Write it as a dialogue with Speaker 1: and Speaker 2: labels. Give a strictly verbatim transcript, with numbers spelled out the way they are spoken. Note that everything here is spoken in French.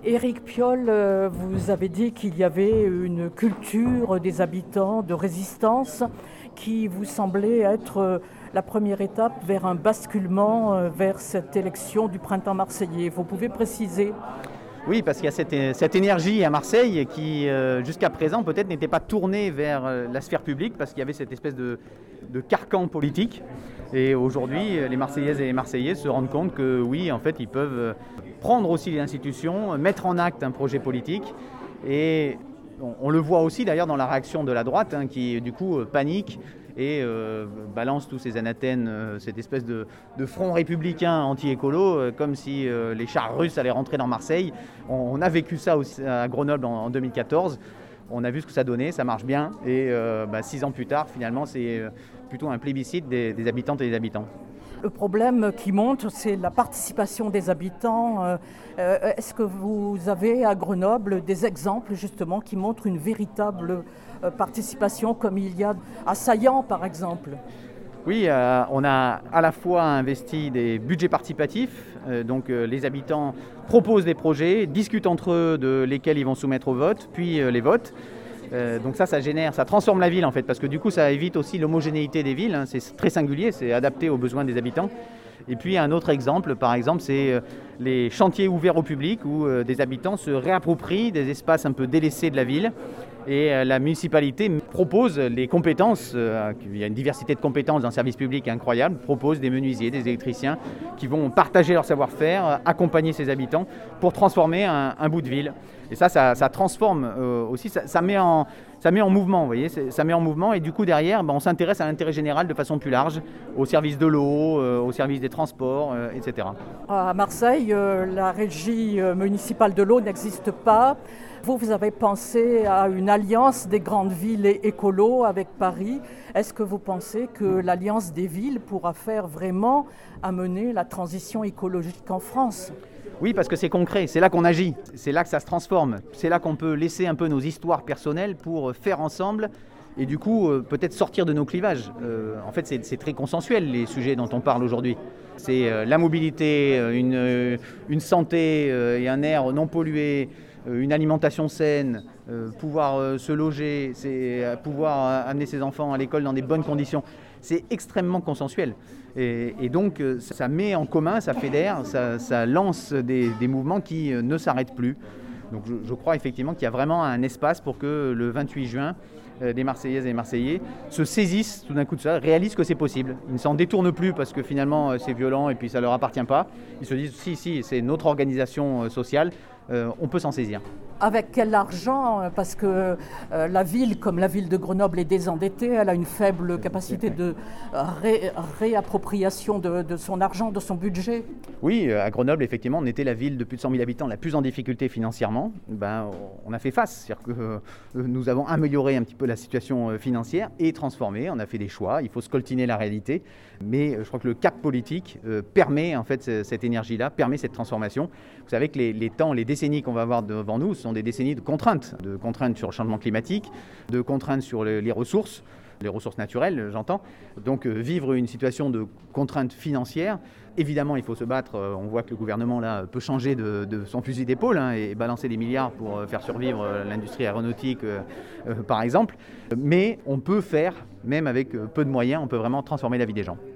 Speaker 1: Éric Piolle, euh, vous avez dit qu'il y avait une culture des habitants de résistance qui vous semblait être euh, la première étape vers un basculement euh, vers cette élection du printemps marseillais. Vous pouvez préciser ?
Speaker 2: Oui, parce qu'il y a cette, cette énergie à Marseille qui, euh, jusqu'à présent, peut-être n'était pas tournée vers euh, la sphère publique parce qu'il y avait cette espèce de, de carcan politique. Et aujourd'hui, les Marseillaises et les Marseillais se rendent compte que oui, en fait, ils peuvent prendre aussi les institutions, mettre en acte un projet politique. Et on, on le voit aussi d'ailleurs dans la réaction de la droite hein, qui, du coup, panique et euh, balance tous ces anathèmes, euh, cette espèce de, de front républicain anti-écolo, euh, comme si euh, les chars russes allaient rentrer dans Marseille. On, on a vécu ça aussi à Grenoble en, en deux mille quatorze. On a vu ce que ça donnait, ça marche bien. Et euh, bah, six ans plus tard, finalement, c'est plutôt un plébiscite des, des habitantes et des habitants.
Speaker 1: Le problème qui monte, c'est la participation des habitants. Euh, est-ce que vous avez à Grenoble des exemples justement qui montrent une véritable participation comme il y a à Saillant par exemple ?
Speaker 2: Oui, euh, on a à la fois investi des budgets participatifs, euh, donc euh, les habitants proposent des projets, discutent entre eux de lesquels ils vont soumettre au vote, puis euh, les votent. Euh, donc ça, ça génère, ça transforme la ville en fait, parce que du coup ça évite aussi l'homogénéité des villes, hein, c'est très singulier, c'est adapté aux besoins des habitants. Et puis un autre exemple, par exemple, c'est euh, les chantiers ouverts au public où euh, des habitants se réapproprient des espaces un peu délaissés de la ville et euh, la municipalité propose les compétences, euh, il y a une diversité de compétences dans le service public incroyable, propose des menuisiers, des électriciens qui vont partager leur savoir-faire, accompagner ces habitants pour transformer un, un bout de ville. Et ça, ça, ça transforme euh, aussi, ça, ça, met en, ça met en mouvement, vous voyez, ça met en mouvement et du coup derrière, ben, on s'intéresse à l'intérêt général de façon plus large, au service de l'eau, euh, au service des transports, euh, et cetera.
Speaker 1: À Marseille, euh, la régie municipale de l'eau n'existe pas. Vous, vous avez pensé à une alliance des grandes villes écolo avec Paris. Est-ce que vous pensez que l'alliance des villes pourra faire vraiment amener la transition écologique en France ?
Speaker 2: Oui, parce que c'est concret, c'est là qu'on agit, c'est là que ça se transforme, c'est là qu'on peut laisser un peu nos histoires personnelles pour faire ensemble et du coup euh, peut-être sortir de nos clivages. Euh, en fait, c'est, c'est très consensuel les sujets dont on parle aujourd'hui. C'est euh, la mobilité, une, euh, une santé euh, et un air non pollué, euh, une alimentation saine, euh, pouvoir euh, se loger, c'est euh, pouvoir euh, amener ses enfants à l'école dans des bonnes conditions. C'est extrêmement consensuel. Et, et donc, ça met en commun, ça fédère, ça, ça lance des, des mouvements qui ne s'arrêtent plus. Donc, je, je crois effectivement qu'il y a vraiment un espace pour que le vingt-huit juin, euh, des Marseillaises et des Marseillais se saisissent tout d'un coup de ça, réalisent que c'est possible. Ils ne s'en détournent plus parce que finalement, c'est violent et puis ça ne leur appartient pas. Ils se disent, si, si, c'est notre organisation sociale, euh, on peut s'en saisir.
Speaker 1: Avec quel argent ? Parce que euh, la ville, comme la ville de Grenoble, est désendettée, elle a une faible capacité de ré- réappropriation de, de son argent, de son budget.
Speaker 2: Oui, à Grenoble, effectivement, on était la ville de plus de cent mille habitants la plus en difficulté financièrement. Ben, on a fait face, c'est-à-dire que euh, nous avons amélioré un petit peu la situation financière et transformé. On a fait des choix, il faut scoltiner la réalité, mais je crois que le cap politique euh, permet en fait cette énergie-là, permet cette transformation. Vous savez que les, les temps, les décennies qu'on va avoir devant nous sont des décennies de contraintes, de contraintes sur le changement climatique, de contraintes sur les, les ressources, les ressources naturelles, j'entends. Donc euh, vivre une situation de contraintes financières, évidemment il faut se battre, euh, on voit que le gouvernement là peut changer de, de son fusil d'épaule hein, et balancer des milliards pour euh, faire survivre euh, l'industrie aéronautique euh, euh, par exemple, mais on peut faire, même avec euh, peu de moyens, on peut vraiment transformer la vie des gens.